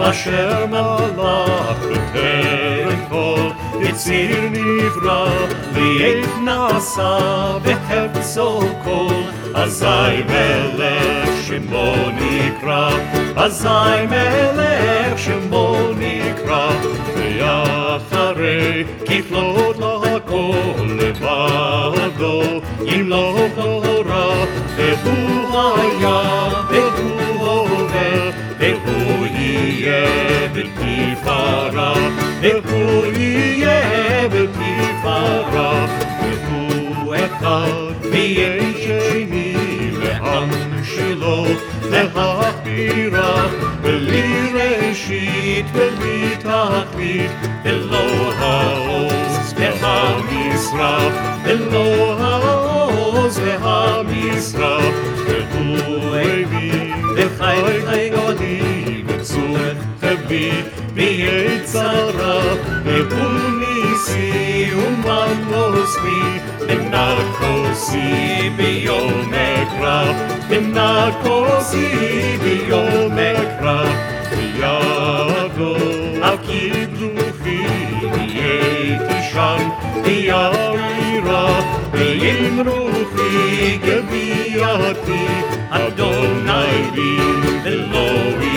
אשר מלך בטרם כל יציר נברא, ועת נעשה בחפצו כל, אזי מלך שמו נקרא, אזי מלך שמו נקרא, ואחרי ככלות לכל לבדו ימלוך הורה, והוא היה והוא הווה, והוא יהיה בתפארה, והוא יהיה בתפארה, והוא אחד ויש שני לעם שלו להכבירה, בלי ראשית בלי תכלית, ולא העוז והמשרה, ולא העוז והמשרה, והוא הביא לחי גודי וצורך תביא בעת צרה, והוא ניסי ומנוסי ונרקוסי ביום הקרב, ונרקוסי ביום הקרב, ויבוא על כדרוכי הייתי שם ויעירה, ועם רוחי גבייתי אדוני לי ולא